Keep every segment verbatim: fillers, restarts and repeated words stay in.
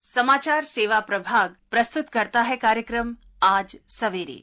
समाचार सेवा प्रभाग प्रस्तुत करता है कार्यक्रम आज सवेरे।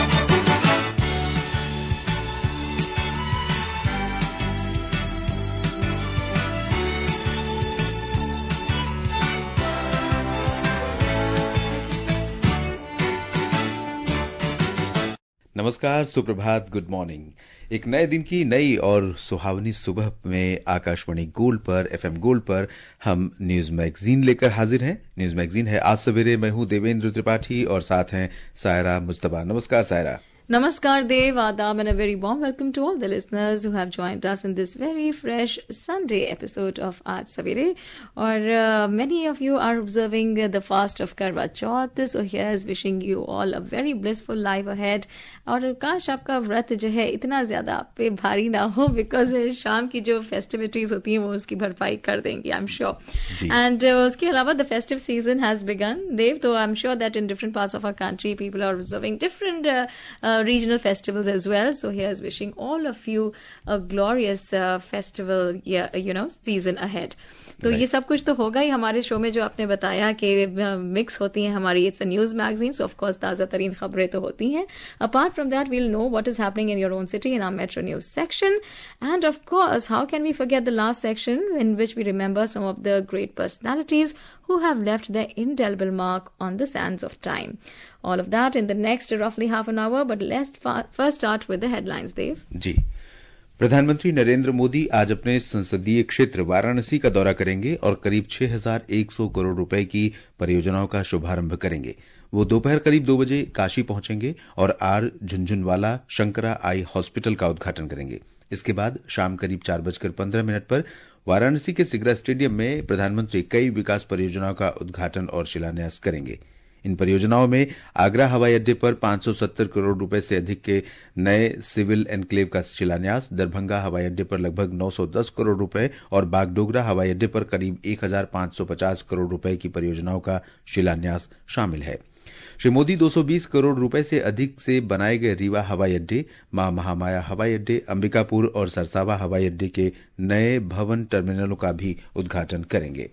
नमस्कार, सुप्रभात, गुड मॉर्निंग। एक नए दिन की नई और सुहावनी सुबह में आकाशवाणी गोल्ड पर, एफएम गोल्ड पर हम न्यूज मैगजीन लेकर हाजिर हैं। न्यूज मैगजीन है आज सवेरे। मैं हूं देवेंद्र त्रिपाठी और साथ हैं सायरा मुज्तबा। नमस्कार Saira. Namaskar Dev, Adab and a very warm welcome to all the listeners who have joined us in this very fresh Sunday episode of Aaj Savere. Or uh, many of you are observing uh, the fast of Karwa Chauth, so here's wishing you all a very blissful life ahead. और काश आपका व्रत जो है इतना ज्यादा आप पे भारी ना हो, बिकॉज शाम की जो फेस्टिविटीज होती हैं वो उसकी भरपाई कर देंगी, आई एम श्योर। एंड उसके अलावा the festive season has begun Dev, तो I am sure that in different parts of our country people are observing different regional festivals as well. So here's wishing all of you a glorious uh, festival, yeah, you know, season ahead. तो right. ये सब कुछ तो होगा ही हमारे show में, जो आपने बताया कि मिक्स होती हैं हमारी। It's a news magazine, so of course ताजा तरीन खबरें तो होती हैं। Apart from that we'll know what is happening in your own city in our metro news section, and of course how can we forget the last section in which we remember some of the great personalities who have left their indelible mark on the sands of time. All of that in the next roughly half an hour, but let's first start with the headlines, Dev. जी, प्रधानमंत्री नरेंद्र मोदी आज अपने संसदीय क्षेत्र वाराणसी का दौरा करेंगे और करीब छह हज़ार एक सौ करोड़ रुपए की परियोजनाओं का शुभारंभ करेंगे। वो दोपहर करीब दो बजे काशी पहुंचेंगे और R Jhunjhunwala Shankara eye hospital का उद्घाटन करेंगे। इसके बाद शाम करीब चार बजकर पंद्रह मिनट पर वाराणसी के सिगरा स्टेडियम में प्रधानमंत्री कई विकास परियोजनाओं का उद्घाटन और शिलान्यास करेंगे। इन परियोजनाओं में आगरा हवाई अड्डे पर पांच सौ सत्तर करोड़ रुपए से अधिक के नए सिविल एनक्लेव का शिलान्यास, दरभंगा हवाई अड्डे पर लगभग नौ सौ दस करोड़ रुपए और बागडोगरा हवाई अड्डे पर करीब एक हज़ार पांच सौ पचास करोड़ रुपए की परियोजनाओं का शिलान्यास शामिल है। श्री मोदी दो सौ बीस करोड़ रुपए से अधिक से बनाए गए रीवा हवाई अड्डे, मां महामाया हवाई अड्डे, अंबिकापुर और सरसावा हवाई अड्डे के नए भवन टर्मिनलों का भी उद्घाटन करेंगे।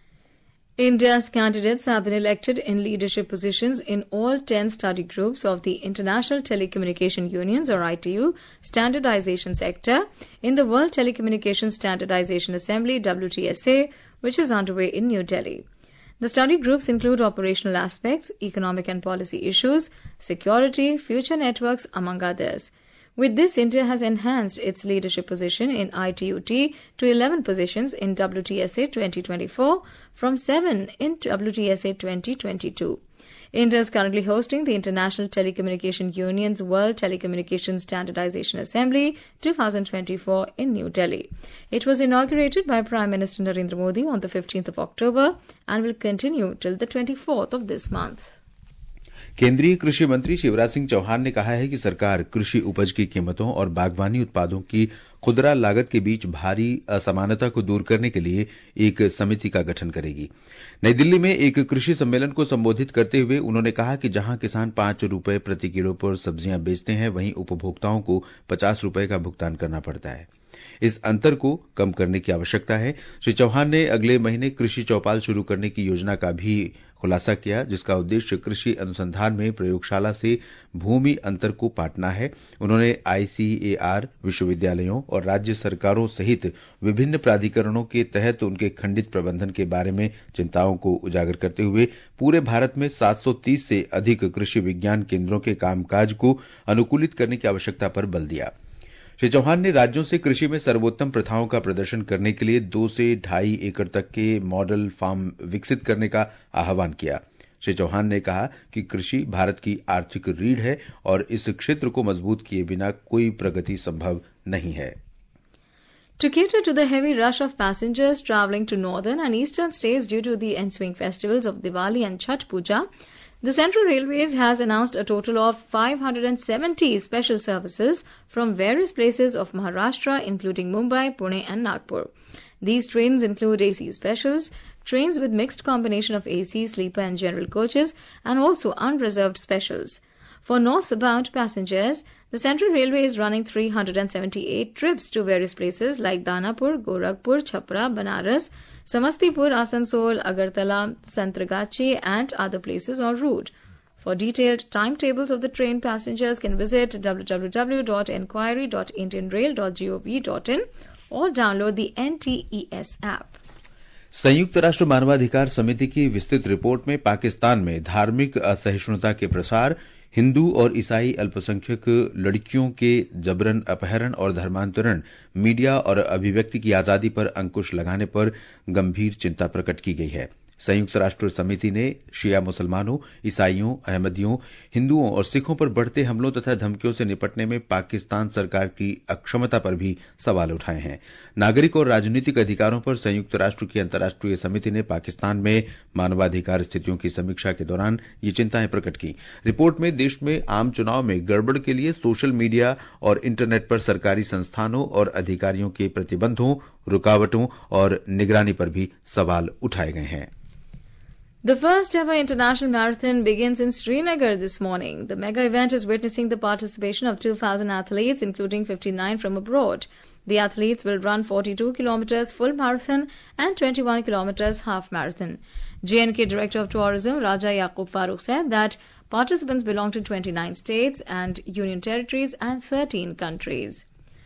India's candidates have been elected in leadership positions in all ten study groups of the International Telecommunication Unions or I T U standardization sector in the World Telecommunication Standardization Assembly W T S A, which is underway in New Delhi. The study groups include operational aspects, economic and policy issues, security, future networks, among others. With this, India has enhanced its leadership position in I T U T to eleven positions in W T S A twenty twenty-four from seven in W T S A twenty twenty-two. India is currently hosting the International Telecommunication Union's World Telecommunication Standardization Assembly twenty twenty-four in New Delhi. It was inaugurated by Prime Minister Narendra Modi on the fifteenth of October and will continue till the twenty-fourth of this month. केंद्रीय कृषि मंत्री शिवराज सिंह चौहान ने कहा है कि सरकार कृषि उपज की कीमतों और बागवानी उत्पादों की खुदरा लागत के बीच भारी असमानता को दूर करने के लिए एक समिति का गठन करेगी। नई दिल्ली में एक कृषि सम्मेलन को संबोधित करते हुए उन्होंने कहा कि जहां किसान पांच रुपए प्रति किलो पर सब्जियां बेचते हैं, वहीं उपभोक्ताओं को पचास रुपए का भुगतान करना पड़ता है। इस अंतर को कम करने की आवश्यकता है। श्री चौहान ने अगले महीने कृषि चौपाल शुरू करने की योजना का भी खुलासा किया, जिसका उद्देश्य कृषि अनुसंधान में प्रयोगशाला से भूमि अंतर को पाटना है। उन्होंने आईसीएआर, विश्वविद्यालयों और राज्य सरकारों सहित विभिन्न प्राधिकरणों के तहत उनके खंडित प्रबंधन के बारे में चिंताओं को उजागर करते हुए पूरे भारत में सात सौ तीस से अधिक कृषि विज्ञान केंद्रों के कामकाज को अनुकूलित करने की आवश्यकता पर बल दिया। श्री चौहान ने राज्यों से कृषि में सर्वोत्तम प्रथाओं का प्रदर्शन करने के लिए दो से ढाई एकड़ तक के मॉडल फार्म विकसित करने का आह्वान किया। श्री चौहान ने कहा कि कृषि भारत की आर्थिक रीढ़ है और इस क्षेत्र को मजबूत किए बिना कोई प्रगति संभव नहीं है। To cater to the heavy rush of passengers traveling to northern and eastern states due to the ensuing festivals of Diwali and Chhath Puja, the Central Railways has announced a total of five hundred seventy special services from various places of Maharashtra, including Mumbai, Pune and Nagpur. These trains include A C specials, trains with mixed combination of A C, sleeper and general coaches, and also unreserved specials. For northbound passengers, the Central Railway is running three hundred seventy-eight trips to various places like Danapur, Gorakhpur, Chhapra, Banaras, Samastipur, Asansol, Agartala, Santragachi and other places en route. For detailed timetables of the train, passengers can visit w w w dot enquiry dot indian rail dot gov dot in or download the N T E S app. संयुक्त राष्ट्र मानवाधिकार समिति की विस्तृत report में पाकिस्तान में धार्मिक असहिष्णुता के प्रसार, हिंदू और ईसाई अल्पसंख्यक लड़कियों के जबरन अपहरण और धर्मांतरण, मीडिया और अभिव्यक्ति की आजादी पर अंकुश लगाने पर गंभीर चिंता प्रकट की गई है। संयुक्त राष्ट्र समिति ने शिया मुसलमानों, ईसाइयों, अहमदियों, हिंदुओं और सिखों पर बढ़ते हमलों तथा धमकियों से निपटने में पाकिस्तान सरकार की अक्षमता पर भी सवाल उठाए हैं। नागरिक और राजनीतिक अधिकारों पर संयुक्त राष्ट्र की अंतर्राष्ट्रीय समिति ने पाकिस्तान में मानवाधिकार स्थितियों की समीक्षा के दौरान ये चिंताएं प्रकट की। रिपोर्ट में देश में आम चुनाव में गड़बड़ के लिए सोशल मीडिया और इंटरनेट पर सरकारी संस्थानों और अधिकारियों के प्रतिबंधों, रुकावटों और निगरानी पर भी सवाल उठाए गए हैं। The first ever international marathon begins in Srinagar this morning. The mega event is witnessing the participation of two thousand athletes, including fifty-nine from abroad. The athletes will run forty-two kilometers full marathon and twenty-one kilometers half marathon. J and K Director of Tourism Raja Yaqub Farooq said that participants belong to twenty-nine states and union territories and thirteen countries.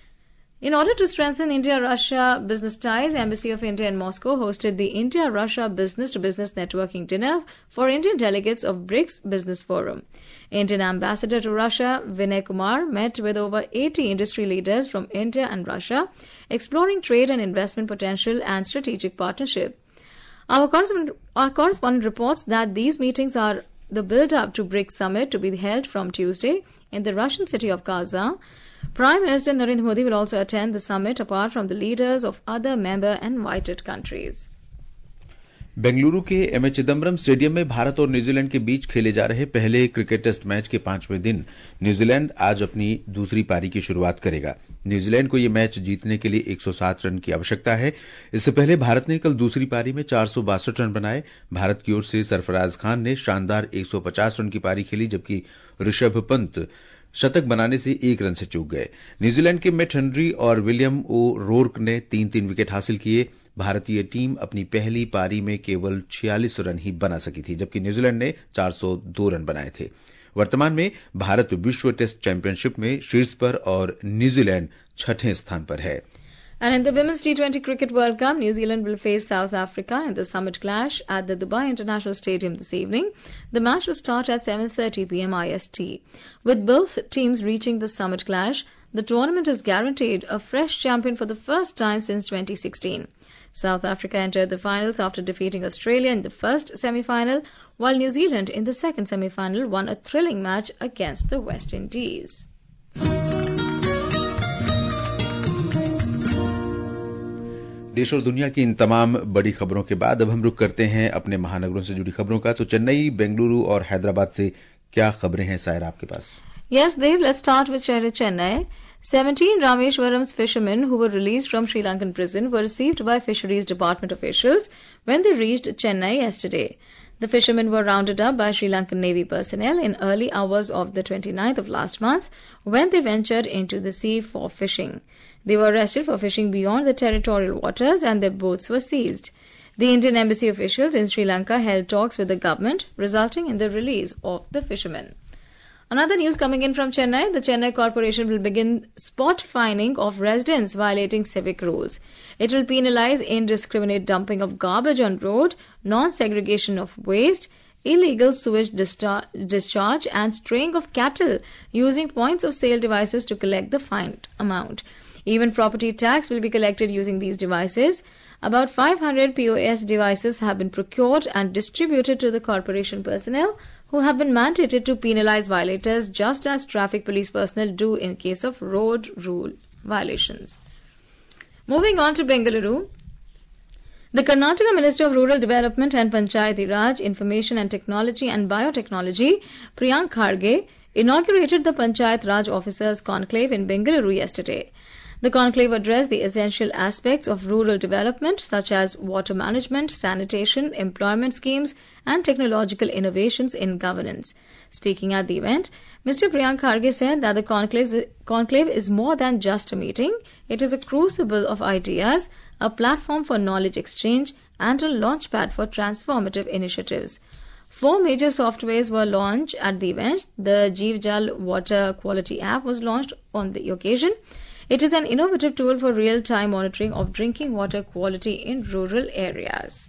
In order to strengthen India-Russia business ties, Embassy of India in Moscow hosted the India-Russia Business-to-Business Networking Dinner for Indian delegates of BRICS Business Forum. Indian Ambassador to Russia, Vinay Kumar, met with over eighty industry leaders from India and Russia, exploring trade and investment potential and strategic partnership. Our correspondent, our correspondent reports that these meetings are the build-up to BRICS Summit to be held from Tuesday in the Russian city of Kazan. Prime Minister Narendra Modi will also attend the summit apart from the leaders of other member and invited countries. Bengaluru के M A Chidambaram stadium में भारत और New Zealand के बीच खेले जा रहे पहले cricket test match के पांचवें दिन न्यूजीलैंड आज अपनी दूसरी पारी की शुरुआत करेगा। न्यूजीलैंड को यह मैच जीतने के लिए एक सौ सात रन की आवश्यकता है। इससे पहले भारत ने कल दूसरी पारी में चार सौ बासठ रन बनाए। भारत की ओर से सरफराज खान ने शानदार एक सौ पचास रन की पारी खेली, जबकि ऋषभ पंत शतक बनाने से एक रन से चूक गए। न्यूजीलैंड के मैट हेनरी और विलियम ओ रोर्क ने तीन तीन विकेट हासिल किए। भारतीय टीम अपनी पहली पारी में केवल छियालीस रन ही बना सकी थी, जबकि न्यूजीलैंड ने चार सौ दो रन बनाए थे। वर्तमान में भारत विश्व टेस्ट चैंपियनशिप में शीर्ष पर और न्यूजीलैंड छठे स्थान पर है। And in the Women's T twenty Cricket World Cup, New Zealand will face South Africa in the summit clash at the Dubai International Stadium this evening. The match will start at seven thirty p m I S T. With both teams reaching the summit clash, the tournament is guaranteed a fresh champion for the first time since twenty sixteen. South Africa entered the finals after defeating Australia in the first semi-final, while New Zealand in the second semi-final won a thrilling match against the West Indies. देश और दुनिया की इन तमाम बड़ी खबरों के बाद अब हम रुख करते हैं अपने महानगरों से जुड़ी खबरों का। तो चेन्नई, बेंगलुरु और हैदराबाद से क्या खबरें हैं सायरा आपके पास? Yes, Dev, let's start with Shehri Chennai. seventeen Rameshwaram's fishermen who were released from Sri Lankan prison were received by Fisheries Department officials when they reached Chennai yesterday. The fishermen were rounded up by Sri Lankan Navy personnel in early hours of the twenty-ninth of last month when they ventured into the sea for fishing. They were arrested for fishing beyond the territorial waters and their boats were seized. The Indian embassy officials in Sri Lanka held talks with the government, resulting in the release of the fishermen. Another news coming in from Chennai, the Chennai Corporation will begin spot fining of residents violating civic rules. It will penalize indiscriminate dumping of garbage on road, non-segregation of waste, illegal sewage discharge and straying of cattle using points of sale devices to collect the fined amount. Even property tax will be collected using these devices. About five hundred P O S devices have been procured and distributed to the corporation personnel who have been mandated to penalize violators just as traffic police personnel do in case of road rule violations. Moving on to Bengaluru, the Karnataka Minister of Rural Development and Panchayati Raj, Information and Technology and Biotechnology, Priyank Kharge, inaugurated the Panchayat Raj Officers Conclave in Bengaluru yesterday. The conclave addressed the essential aspects of rural development such as water management, sanitation, employment schemes and technological innovations in governance. Speaking at the event, Mister Priyank Kharge said that the conclave, conclave is more than just a meeting. It is a crucible of ideas, a platform for knowledge exchange, and a launchpad for transformative initiatives. Four major softwares were launched at the event. The Jeev Jal Water Quality app was launched on the occasion. It is an innovative tool for real-time monitoring of drinking water quality in rural areas.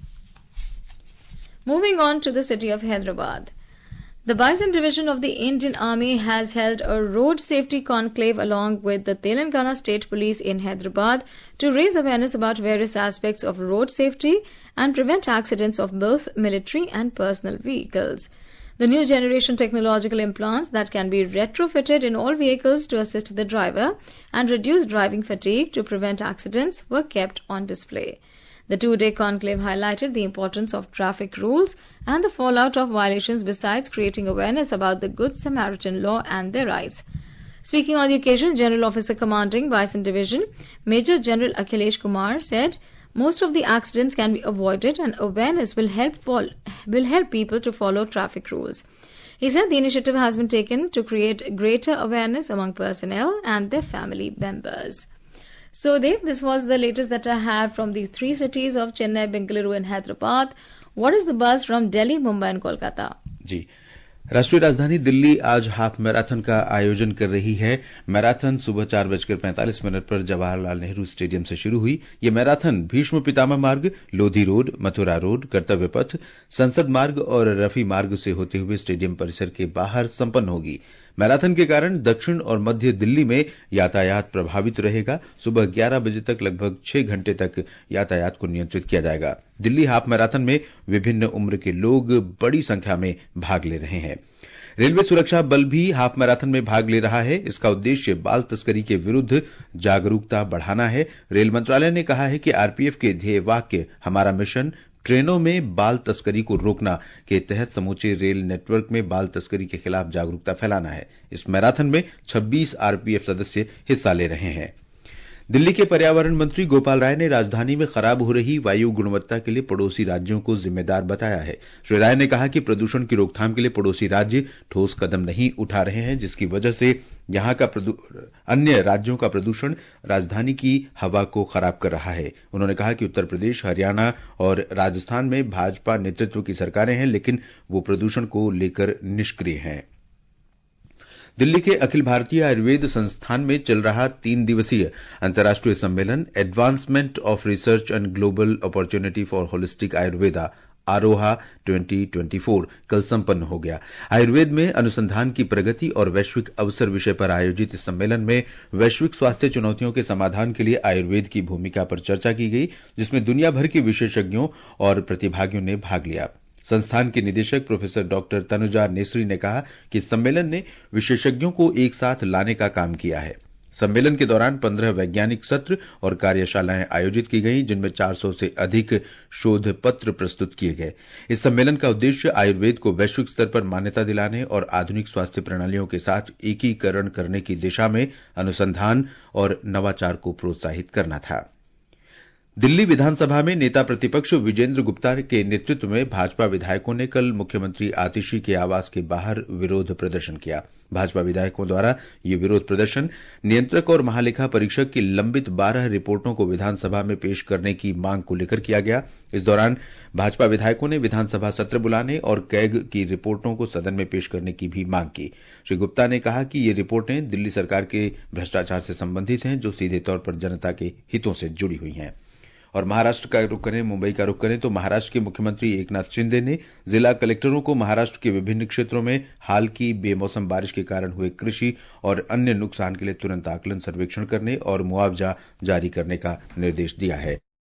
Moving on to the city of Hyderabad. The Bison Division of the Indian Army has held a road safety conclave along with the Telangana State Police in Hyderabad to raise awareness about various aspects of road safety and prevent accidents of both military and personal vehicles. The new generation technological implants that can be retrofitted in all vehicles to assist the driver and reduce driving fatigue to prevent accidents were kept on display. The two-day conclave highlighted the importance of traffic rules and the fallout of violations, besides creating awareness about the Good Samaritan law and their rights. Speaking on the occasion, General Officer Commanding Bison Division, Major General Akhilesh Kumar said, most of the accidents can be avoided and awareness will help, fol- will help people to follow traffic rules. He said the initiative has been taken to create greater awareness among personnel and their family members. So, Dev, this was the latest that I have from these three cities of Chennai, Bengaluru and Hyderabad. What is the buzz from Delhi, Mumbai and Kolkata? जी, राष्ट्रीय राजधानी दिल्ली आज half marathon का आयोजन कर रही है। Marathon सुबह चार बजकर पैंतालीस मिनट पर जवाहरलाल नेहरू स्टेडियम से शुरू हुई। ये मैराथन भीष्म पितामह मार्ग, लोधी रोड, मथुरा रोड, कर्तव्य पथ, संसद मार्ग और रफी मार्ग से होते हुए स्टेडियम परिसर के बाहर संपन्न होगी। मैराथन के कारण दक्षिण और मध्य दिल्ली में यातायात प्रभावित रहेगा। सुबह ग्यारह बजे तक लगभग छह घंटे तक यातायात को नियंत्रित किया जाएगा। दिल्ली हाफ मैराथन में विभिन्न उम्र के लोग बड़ी संख्या में भाग ले रहे हैं। रेलवे सुरक्षा बल भी हाफ मैराथन में भाग ले रहा है। इसका उद्देश्य बाल तस्करी के विरुद्ध जागरूकता बढ़ाना है। रेल मंत्रालय ने कहा है कि आरपीएफ के ध्येय वाक्य हमारा मिशन ट्रेनों में बाल तस्करी को रोकना के तहत समूचे रेल नेटवर्क में बाल तस्करी के खिलाफ जागरूकता फैलाना है। इस मैराथन में छब्बीस आरपीएफ सदस्य हिस्सा ले रहे हैं। दिल्ली के पर्यावरण मंत्री गोपाल राय ने राजधानी में खराब हो रही वायु गुणवत्ता के लिए पड़ोसी राज्यों को जिम्मेदार बताया है। श्री राय ने कहा कि प्रदूषण की रोकथाम के लिए पड़ोसी राज्य ठोस कदम नहीं उठा रहे हैं, जिसकी वजह से यहां का अन्य राज्यों का प्रदूषण राजधानी की हवा को खराब कर रहा है। उन्होंने कहा कि उत्तर प्रदेश, हरियाणा और राजस्थान में भाजपा नेतृत्व की सरकारें हैं, लेकिन वो प्रदूषण को लेकर निष्क्रिय हैं। दिल्ली के अखिल भारतीय आयुर्वेद संस्थान में चल रहा तीन दिवसीय अंतर्राष्ट्रीय सम्मेलन advancement of research and global opportunity for holistic Ayurveda Aroha दो हज़ार चौबीस कल संपन्न हो गया। आयुर्वेद में अनुसंधान की प्रगति और वैश्विक अवसर विषय पर आयोजित इस सम्मेलन में वैश्विक स्वास्थ्य चुनौतियों के समाधान के लिए आयुर्वेद की भूमिका पर चर्चा की गई, जिसमें दुनिया भर के विशेषज्ञों और प्रतिभागियों ने भाग लिया। संस्थान की निदेशक प्रोफेसर डॉक्टर तनुजा नेसरी ने कहा कि सम्मेलन ने विशेषज्ञों को एक साथ लाने का काम किया है। सम्मेलन के दौरान पंद्रह वैज्ञानिक सत्र और कार्यशालाएं आयोजित की गई, जिनमें चार सौ से अधिक शोध पत्र प्रस्तुत किए गए। इस सम्मेलन का उद्देश्य आयुर्वेद को वैश्विक स्तर पर मान्यता दिलाने और आधुनिक स्वास्थ्य प्रणालियों के साथ एकीकरण करने की दिशा में अनुसंधान और नवाचार को प्रोत्साहित करना था। दिल्ली विधानसभा में नेता प्रतिपक्ष विजेंद्र गुप्ता के नेतृत्व में भाजपा विधायकों ने कल मुख्यमंत्री आतिशी के आवास के बाहर विरोध प्रदर्शन किया। भाजपा विधायकों द्वारा ये विरोध प्रदर्शन नियंत्रक और महालेखा परीक्षक की लंबित बारह रिपोर्टों को विधानसभा में पेश करने की मांग को लेकर किया गया। इस दौरान भाजपा विधायकों ने विधानसभा सत्र बुलाने और कैग की रिपोर्टों को सदन में पेश करने की भी मांग की। श्री गुप्ता ने कहा कि ये रिपोर्टें दिल्ली सरकार के भ्रष्टाचार से संबंधित हैं, जो सीधे तौर पर जनता के हितों से जुड़ी हुई हैं। और महाराष्ट्र का रुख करें, मुंबई का रुख करें तो महाराष्ट्र के मुख्यमंत्री एकनाथ शिंदे ने जिला कलेक्टरों को महाराष्ट्र के विभिन्न क्षेत्रों में हाल की बेमौसम बारिश के कारण हुए कृषि और अन्य नुकसान के लिए तुरंत आकलन सर्वेक्षण करने और मुआवजा जारी करने का निर्देश दिया है।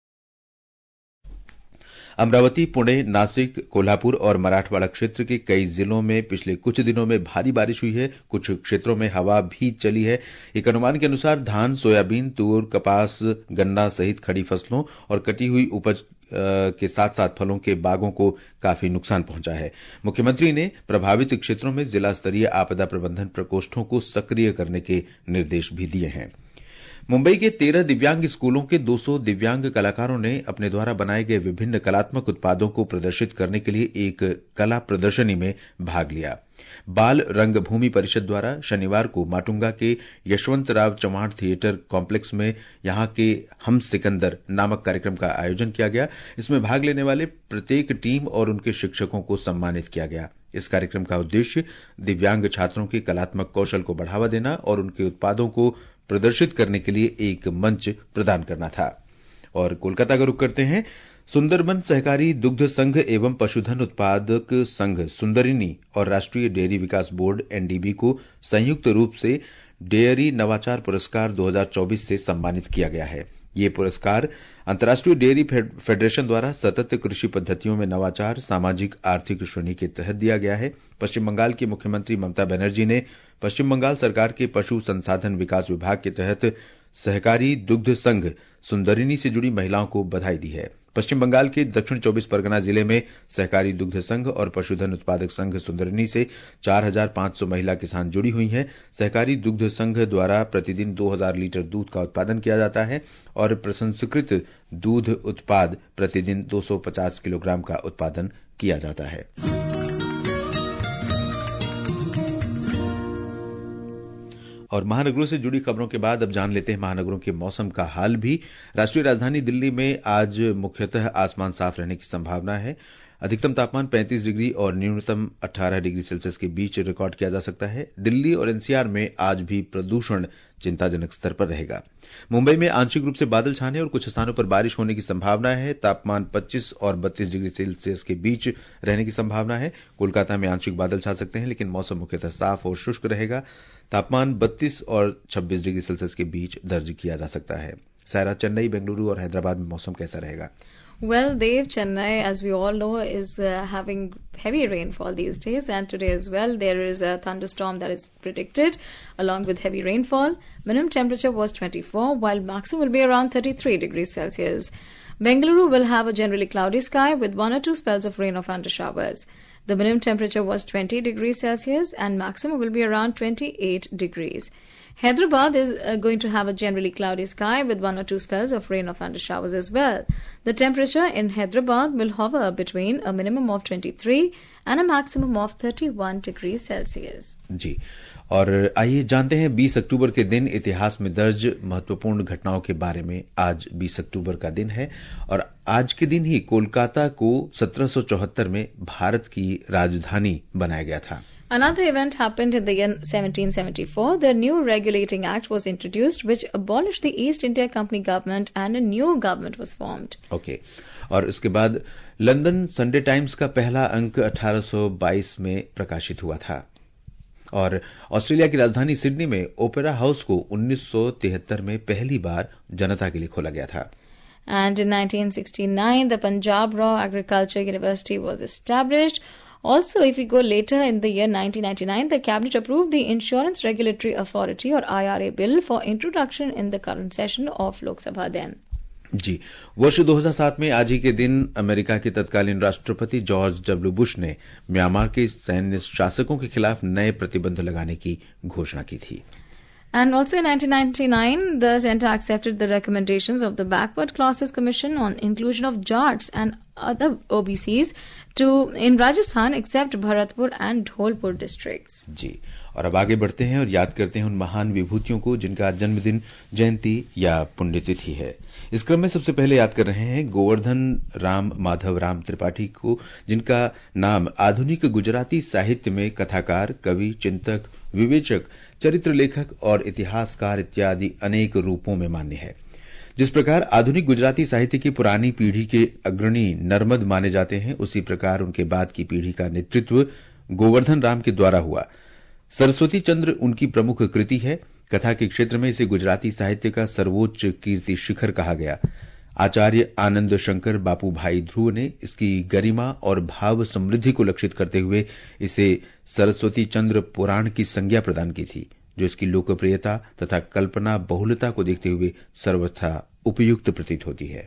अमरावती, पुणे, नासिक, कोल्हापुर और मराठवाड़ा क्षेत्र के कई जिलों में पिछले कुछ दिनों में भारी बारिश हुई है। कुछ क्षेत्रों में हवा भी चली है। एक अनुमान के अनुसार धान, सोयाबीन, तूर, कपास, गन्ना सहित खड़ी फसलों और कटी हुई उपज के साथ साथ फलों के बागों को काफी नुकसान पहुंचा है। मुख्यमंत्री ने प्रभावित क्षेत्रों में जिला स्तरीय आपदा प्रबंधन प्रकोष्ठों को सक्रिय करने के निर्देश भी दिए हैं। मुंबई के तेरह दिव्यांग स्कूलों के दो सौ दिव्यांग कलाकारों ने अपने द्वारा बनाए गए विभिन्न कलात्मक उत्पादों को प्रदर्शित करने के लिए एक कला प्रदर्शनी में भाग लिया। बाल रंगभूमि परिषद द्वारा शनिवार को माटुंगा के यशवंतराव चव्हाण थिएटर कॉम्प्लेक्स में यहां के हम सिकंदर नामक कार्यक्रम का आयोजन किया गया। इसमें भाग लेने वाले प्रत्येक टीम और उनके शिक्षकों को सम्मानित किया गया। इस कार्यक्रम का उद्देश्य दिव्यांग छात्रों के कलात्मक कौशल को बढ़ावा देना और उनके उत्पादों को प्रदर्शित करने के लिए एक मंच प्रदान करना था। और कोलकाता का रुख करते हैं। सुंदरबन सहकारी दुग्ध संघ एवं पशुधन उत्पादक संघ सुंदरिनी और राष्ट्रीय डेयरी विकास बोर्ड एनडीबी को संयुक्त रूप से डेयरी नवाचार पुरस्कार दो हज़ार चौबीस से सम्मानित किया गया है। ये पुरस्कार अंतर्राष्ट्रीय डेयरी फेडरेशन द्वारा सतत कृषि पद्धतियों में नवाचार सामाजिक आर्थिक श्रेणी के तहत दिया गया है। पश्चिम बंगाल की मुख्यमंत्री ममता बनर्जी ने पश्चिम बंगाल सरकार के पशु संसाधन विकास विभाग के तहत सहकारी दुग्ध संघ सुंदरिनी से जुड़ी महिलाओं को बधाई दी है। पश्चिम बंगाल के दक्षिण चौबीस परगना जिले में सहकारी दुग्ध संघ और पशुधन उत्पादक संघ सुंदरिनी से चार हज़ार पांच सौ महिला किसान जुड़ी हुई हैं। सहकारी दुग्ध संघ द्वारा प्रतिदिन दो हज़ार लीटर दूध का उत्पादन किया जाता है और प्रसंस्कृत दूध उत्पाद प्रतिदिन दो सौ पचास किलोग्राम का उत्पादन किया जाता है। और महानगरों से जुड़ी खबरों के बाद अब जान लेते हैं महानगरों के मौसम का हाल भी। राष्ट्रीय राजधानी दिल्ली में आज मुख्यतः आसमान साफ रहने की संभावना है। अधिकतम तापमान पैंतीस डिग्री और न्यूनतम अठारह डिग्री सेल्सियस के बीच रिकॉर्ड किया जा सकता है। दिल्ली और एनसीआर में आज भी प्रदूषण चिंताजनक स्तर पर रहेगा। मुंबई में आंशिक रूप से बादल छाने और कुछ स्थानों पर बारिश होने की संभावना है। तापमान पच्चीस और बत्तीस डिग्री सेल्सियस के बीच रहने की संभावना है। कोलकाता में आंशिक बादल छा सकते हैं, लेकिन मौसम मुख्यतः साफ और शुष्क रहेगा। तापमान बत्तीस और छब्बीस डिग्री सेल्सियस के बीच दर्ज किया जा सकता है। सायरा, चेन्नई, बेंगलुरु और हैदराबाद में मौसम कैसा रहेगा? Well, Dave, Chennai, as we all know, is uh, having heavy rainfall these days, and today as well there is a thunderstorm that is predicted along with heavy rainfall. Minimum temperature was twenty-four, while maximum will be around thirty-three degrees Celsius. Bengaluru will have a generally cloudy sky with one or two spells of rain or thunder showers. The minimum temperature was twenty degrees Celsius and maximum will be around twenty-eight degrees. Hyderabad is uh, going to have a generally cloudy sky with one or two spells of rain or thunder showers as well. The temperature in Hyderabad will hover between a minimum of twenty-three and a maximum of thirty-one degrees Celsius. जी, और आइए जानते हैं बीस अक्टूबर के दिन इतिहास में दर्ज महत्वपूर्ण घटनाओं के बारे में। आज बीस अक्टूबर का दिन है और आज के दिन ही कोलकाता को सत्रह सौ चौहत्तर में भारत की राजधानी बनाया गया था। Another event happened in the year seventeen seventy-four. The new Regulating Act was introduced, which abolished the East India Company government, and a new government was formed. Okay. और इसके बाद लंदन संडे टाइम्स का पहला अंक अठारह सौ बाईस में प्रकाशित हुआ था। और ऑस्ट्रेलिया की राजधानी सिडनी में ओपेरा हाउस को उन्नीस सौ तिहत्तर में पहली बार जनता के लिए खोला गया था। And in nineteen sixty-nine, the Punjab Raw Agriculture University was established. Also, if we go later in the year nineteen ninety-nine, the Cabinet approved the Insurance Regulatory Authority or I R A bill for introduction in the current session of Lok Sabha then. जी, वर्ष दो हज़ार सात में आज ही के दिन America के तत्कालीन राष्ट्रपति जॉर्ज डब्ल्यू बुश ने म्यांमार के सैन्य शासकों के खिलाफ नए प्रतिबंध लगाने की घोषणा की थी। And also in nineteen ninety-nine, the Centre accepted the recommendations of the Backward Classes Commission on inclusion of Jats and other O B Cs to in Rajasthan except Bharatpur and Dholpur districts. जी, और अब आगे बढ़ते हैं और याद करते हैं उन महान विभूतियों को जिनका जन्मदिन, जयंती या पुण्यतिथि है। इस क्रम में सबसे पहले याद कर रहे हैं गोवर्धन राम माधव राम त्रिपाठी को, जिनका नाम आधुनिक गुजराती साहित्य में कथाकार, कवि, चिंतक, विवेचक, चरित्र लेखक और इतिहासकार इत्यादि अनेक रूपों में मान्य है। जिस प्रकार आधुनिक गुजराती साहित्य की पुरानी पीढ़ी के अग्रणी नर्मद माने जाते हैं, उसी प्रकार उनके बाद की पीढ़ी का नेतृत्व गोवर्धन राम के द्वारा हुआ। सरस्वती चंद्र उनकी प्रमुख कृति है। कथा के क्षेत्र में इसे गुजराती साहित्य का सर्वोच्च कीर्ति शिखर कहा गया। आचार्य आनंद शंकर बापू भाई ध्रुव ने इसकी गरिमा और भाव समृद्धि को लक्षित करते हुए इसे सरस्वती चंद्र पुराण की संज्ञा प्रदान की थी, जो इसकी लोकप्रियता तथा कल्पना बहुलता को देखते हुए सर्वथा उपयुक्त प्रतीत होती है।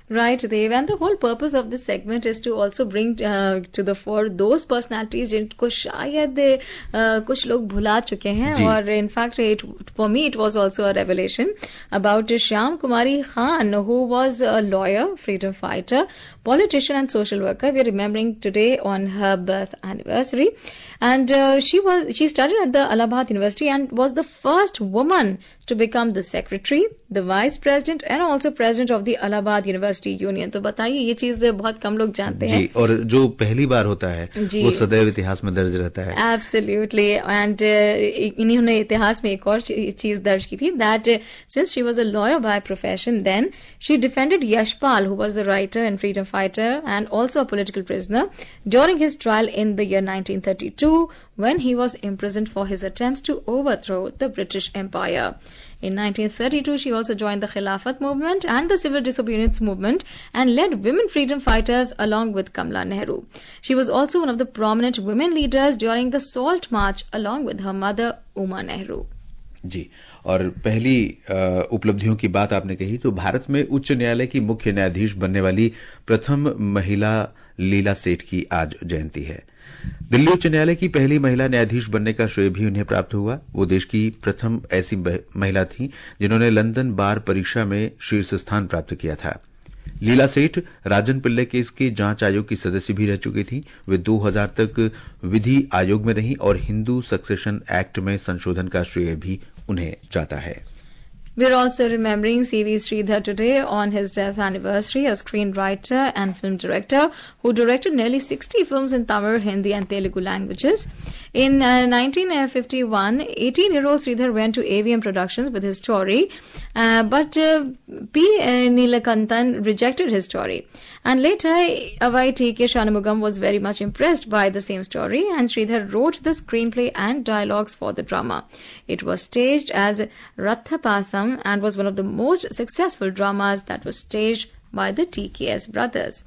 Right, Dev. And the whole purpose of this segment is to also bring uh, to the fore those personalities जिनको शायद uh, कुछ लोग भुला चुके हैं. और in fact, it, for me, it was also a revelation about Shyam Kumari Khan, who was a lawyer, freedom fighter, politician, and social worker. We are remembering today on her birth anniversary. And uh, she was she studied at the Allahabad University and was the first woman to become the secretary, the vice president, and also president of the Allahabad University Union. तो बताइए, ये चीज बहुत कम लोग जानते हैं. जी, और जो पहली बार होता है वो सदैव इतिहास में दर्ज रहता है. Absolutely. And uh, इन्होंने इतिहास में एक और चीज दर्ज की थी, that uh, since she was a lawyer by profession, then she defended Yashpal, who was a writer and freedom fighter and also a political prisoner, during his trial in the year nineteen thirty-two, when he was imprisoned for his attempts to overthrow the British Empire. In nineteen thirty-two, she also joined the Khilafat movement and the civil disobedience movement and led women freedom fighters along with Kamala Nehru. She was also one of the prominent women leaders during the Salt March along with her mother, Uma Nehru. जी, और पहली आ, उपलब्धियों की बात आपने कही तो भारत में उच्च न्यायालय की मुख्य न्यायाधीश बनने वाली प्रथम महिला लीला सेठ की आज जयंती है. दिल्ली उच्च न्यायालय की पहली महिला न्यायाधीश बनने का श्रेय भी उन्हें प्राप्त हुआ. वो देश की प्रथम ऐसी महिला थीं जिन्होंने लंदन बार परीक्षा में शीर्ष स्थान प्राप्त किया था. लीला सेठ राजन पिल्ले केस के जांच आयोग की सदस्य भी रह चुकी थी. वे दो हज़ार तक विधि आयोग में रहीं और हिंदू सक्सेशन एक्ट में संशोधन का श्रेय भी उन्हें जाता है. We're also remembering C V Sridhar today on his death anniversary, a screenwriter and film director who directed nearly sixty films in Tamil, Hindi and Telugu languages. In uh, nineteen fifty-one, eighteen-year-old Sridhar went to A V M Productions with his story, uh, but uh, P. Neelakantan rejected his story. And later, Avai T K Shanmugam was very much impressed by the same story, and Sridhar wrote the screenplay and dialogues for the drama. It was staged as Rathapasam and was one of the most successful dramas that was staged by the T K S brothers.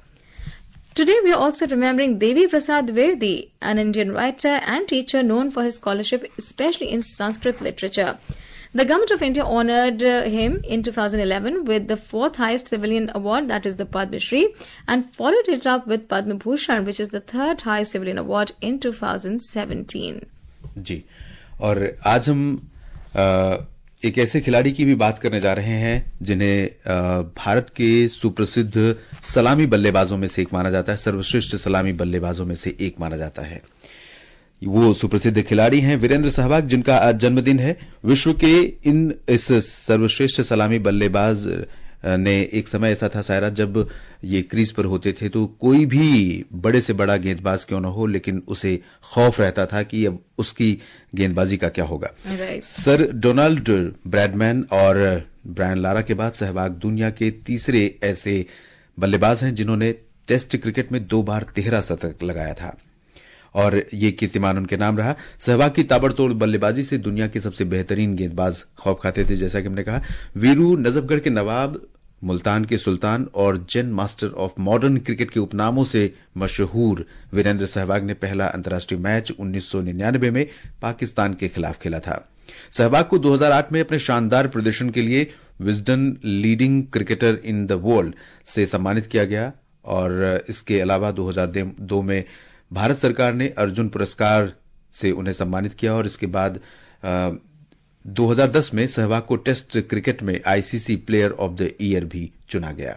Today we are also remembering Devi Prasad Dwivedi, an Indian writer and teacher known for his scholarship, especially in Sanskrit literature. The Government of India honoured uh, him in two thousand eleven with the fourth highest civilian award, that is the Padma Shri, and followed it up with Padma Bhushan, which is the third highest civilian award in two thousand seventeen. जी, और आज हम आ, एक ऐसे खिलाड़ी की भी बात करने जा रहे हैं जिन्हें भारत के सुप्रसिद्ध सलामी बल्लेबाजों में से एक माना जाता है. सर्वश्रेष्ठ सलामी बल्लेबाजों में से एक माना जाता है. वो सुप्रसिद्ध खिलाड़ी हैं वीरेंद्र सहवाग, जिनका आज जन्मदिन है. विश्व के इन इस सर्वश्रेष्ठ सलामी बल्लेबाज ने एक समय ऐसा था सायरा, जब ये क्रीज पर होते थे तो कोई भी बड़े से बड़ा गेंदबाज क्यों न हो, लेकिन उसे खौफ रहता था कि अब उसकी गेंदबाजी का क्या होगा. right. सर डोनाल्ड ब्रैडमैन और ब्रायन लारा के बाद सहवाग दुनिया के तीसरे ऐसे बल्लेबाज हैं जिन्होंने टेस्ट क्रिकेट में दो बार तेरह शतक लगाया था और ये कीर्तिमान उनके नाम रहा. सहवाग की ताबड़तोड़ बल्लेबाजी से दुनिया के सबसे बेहतरीन गेंदबाज खौफ खाते थे. जैसा कि हमने कहा, वीरू, नजफगढ़ के नवाब, मुल्तान के सुल्तान और Zen master of modern cricket के उपनामों से मशहूर वीरेंद्र सहवाग ने पहला अंतर्राष्ट्रीय मैच उन्नीस सौ निन्यानवे में पाकिस्तान के खिलाफ खेला था. सहवाग को दो हज़ार आठ में अपने शानदार प्रदर्शन के लिए Wisden leading cricketer in the world से सम्मानित किया गया और इसके अलावा दो हज़ार दो में भारत सरकार ने अर्जुन पुरस्कार से उन्हें सम्मानित किया और इसके बाद आ, दो हज़ार दस में सहवाग को टेस्ट क्रिकेट में ICC player of the year भी चुना गया.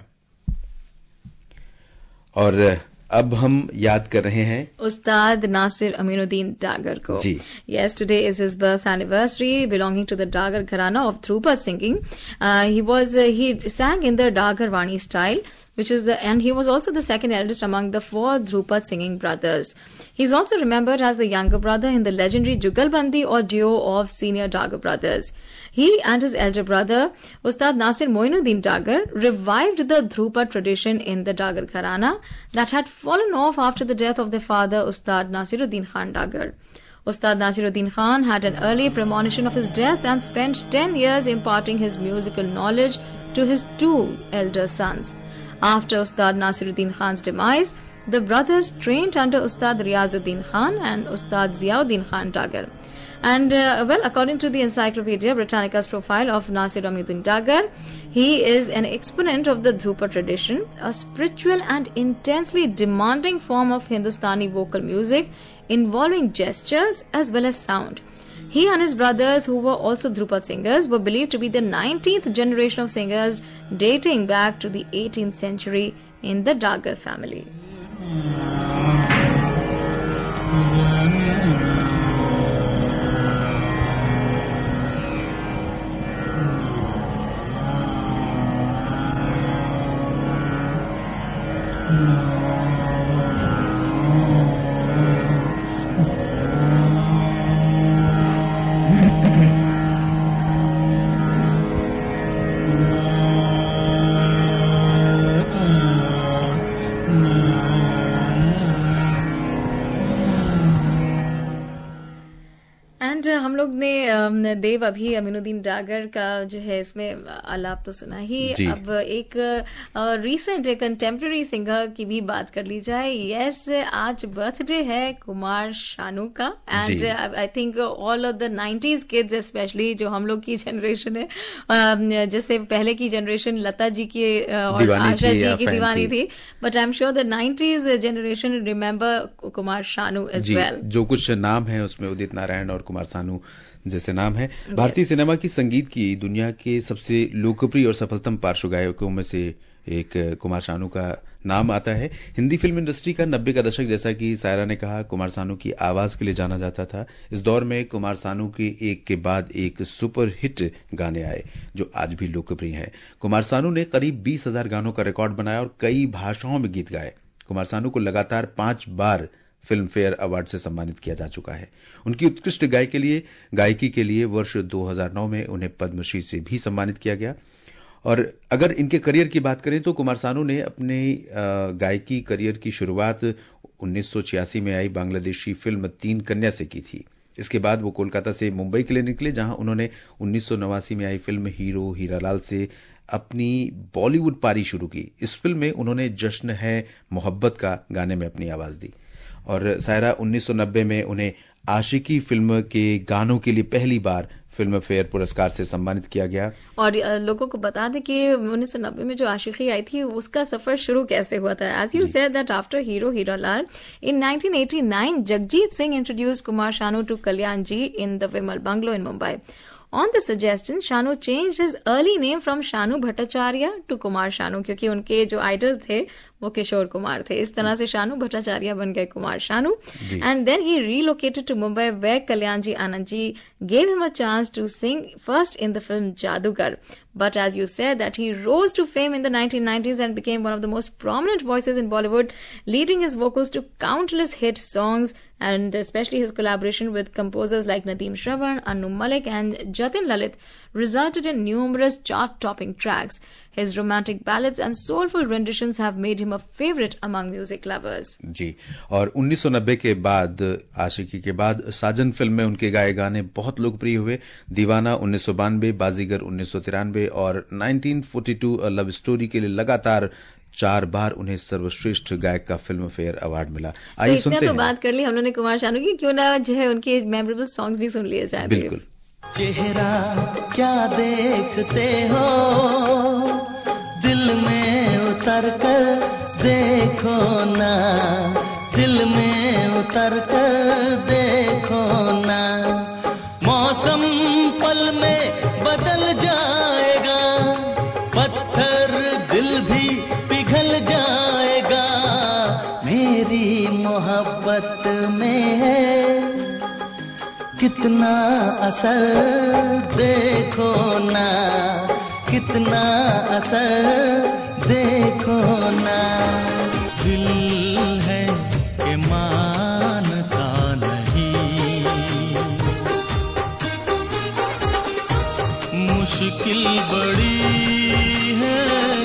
और अब हम याद कर रहे हैं उस्ताद नासिर अमीनुद्दीन डागर को. जी. Yes, today is his birth anniversary, belonging to the Dagar Gharana of Dhrupad singing. Uh, he was uh, he sang in the Dagar Vani style, which is the and he was also the second eldest among the four Dhrupad singing brothers. He is also remembered as the younger brother in the legendary Jugalbandi or duo of senior Dagar brothers. He and his elder brother, Ustad Nasir Moinuddin Dagar, revived the Dhrupad tradition in the Dagar Gharana that had fallen off after the death of their father, Ustad Nasiruddin Khan Dagar. Ustad Nasiruddin Khan had an early premonition of his death and spent ten years imparting his musical knowledge to his two elder sons. After Ustad Nasiruddin Khan's demise, the brothers trained under Ustad Riazuddin Khan and Ustad Ziauddin Khan Dagar. And uh, well, according to the Encyclopedia Britannica's profile of Nasir Ammuddin Dagar, he is an exponent of the Dhrupa tradition, a spiritual and intensely demanding form of Hindustani vocal music involving gestures as well as sound. He and his brothers, who were also Dhrupad singers, were believed to be the nineteenth generation of singers dating back to the eighteenth century in the Dagar family. हम लोग ने देव अभी अमीनुद्दीन डागर का जो है इसमें आलाप तो सुना ही, अब एक रीसेंट कंटेम्प्रेरी सिंगर की भी बात कर ली जाए. यस, आज बर्थडे है कुमार शानू का, and I think all of the nineties kids specially, जो हम लोग की जनरेशन है, जैसे पहले की जनरेशन लता जी की और आशा जी की दीवानी थी, but I am sure the nineties generation remember Kumar Sanu as well. जो कुछ नाम है उसमें उदित नारायण और कुमार शानू जैसे नाम है. भारतीय yes. सिनेमा की संगीत की दुनिया के सबसे लोकप्रिय और सफलतम पार्श्व गायकों में से एक कुमार शानू का नाम आता है. हिंदी फिल्म इंडस्ट्री का नब्बे का दशक, जैसा कि सायरा ने कहा, कुमार शानू की आवाज के लिए जाना जाता था. इस दौर में कुमार शानू के एक के बाद एक सुपर हिट गाने आए जो आज भी लोकप्रिय हैं. कुमार शानू ने करीब बीस हजार गानों का रिकॉर्ड बनाया और कई भाषाओं में गीत गाए. कुमार शानू को लगातार पांच बार फिल्म फेयर अवार्ड से सम्मानित किया जा चुका है. उनकी उत्कृष्ट गाय के लिए गायकी के लिए वर्ष दो हज़ार नौ में उन्हें पद्मश्री से भी सम्मानित किया गया. और अगर इनके करियर की बात करें तो कुमार शानू ने अपने गायकी करियर की शुरुआत उन्नीस सौ छियासी में आई बांग्लादेशी फिल्म तीन कन्या से की थी. इसके बाद वो कोलकाता से मुंबई के लिए निकले, जहां उन्होंने उन्नीस सौ नवासी में आई फिल्म हीरो हीरालाल से अपनी बॉलीवुड पारी शुरू की. इस फिल्म में उन्होंने जश्न है मोहब्बत का गाने में अपनी आवाज दी. और सायरा, उन्नीस सौ नब्बे में उन्हें आशिकी फिल्म के गानों के लिए पहली बार फिल्म फेयर पुरस्कार से सम्मानित किया गया. और लोगों को बता दें कि उन्नीस सौ नब्बे में जो आशिकी आई थी उसका सफर शुरू कैसे हुआ था. As you said that after Hero Hiralal in nineteen eighty nine, Jagjit Singh introduced Kumar Sanu to Kalyan ji in the Vimal Bungalow in Mumbai. On the suggestion, Shanu changed his early name from Shanu Bhattacharya to Kumar Shanu, क्योंकि उनके जो idol थे वो किशोर कुमार थे. इस तरह से शानू भट्टाचार्य बन गए Kumar Sanu. And then he relocated to Mumbai, where Kalyan ji Anand ji gave him a chance to sing first in the film Jadugar. But as you said, that he rose to fame in the nineteen nineties and became one of the most prominent voices in Bollywood, leading his vocals to countless hit songs, and especially his collaboration with composers like Nadeem Shravan, Anu Malik and Jatin Lalit resulted in numerous chart-topping tracks. His romantic ballads and soulful renditions have made him a favorite among music lovers. जी, और उन्नीस सौ नब्बे के बाद, आशिकी के बाद, साजन film में उनके गाए गाने बहुत लोकप्रिय हुए. दीवाना उन्नीस सौ बानवे, बाजीगर उन्नीस सौ तिरानवे और nineteen forty two a love story के लिए लगातार चार बार उन्हें सर्वश्रेष्ठ गायक का फिल्म फेयर अवार्ड मिला. आइए सुनते हैं. तो बात कर ली हम लोगों ने कुमार शानू की, क्यों ना जो है उनके मेमोरेबल सॉन्ग्स भी सुन लिए जाए. बिल्कुल. चेहरा क्या देखते हो, दिल में उतर कर देखो ना, दिल में उतर कर देखो ना. मौसम पल में बदल जाएगा, पत्थर दिल भी पिघल जाएगा. मेरी मोहब्बत में है कितना असर देखो ना, कितना असर देखो ना. दिल है कि मानता नहीं, मुश्किल बड़ी है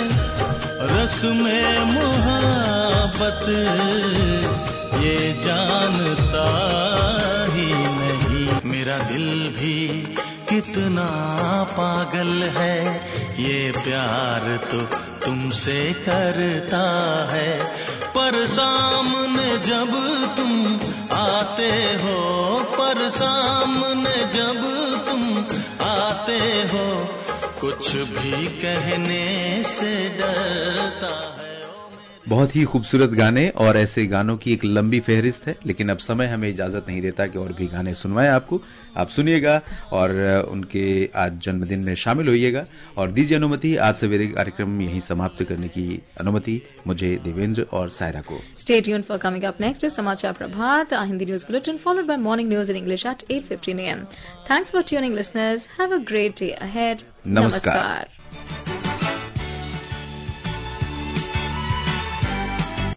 रस्म मोहब्बत, ये जानता ही नहीं. मेरा दिल भी कितना पागल है, ये प्यार तो तुमसे करता है. पर सामने जब तुम आते हो, पर पर सामने जब तुम आते हो, कुछ भी कहने से डरता है। बहुत ही खूबसूरत गाने और ऐसे गानों की एक लंबी फहरिस्त है, लेकिन अब समय हमें इजाजत नहीं देता कि और भी गाने सुनवाएं आपको। आप सुनिएगा और उनके आज जन्मदिन में शामिल होइएगा और दीजिए अनुमति आज सवेरे कार्यक्रम यहीं समाप्त करने की अनुमति मुझे, देवेंद्र और सायरा को। Stay tuned for coming up next is Samachar Prabhat, a Hindi news bulletin followed by morning news in English at eight fifteen a m. Thanks for tuning, listeners. Have a great day ahead. Namaskar. Namaskar.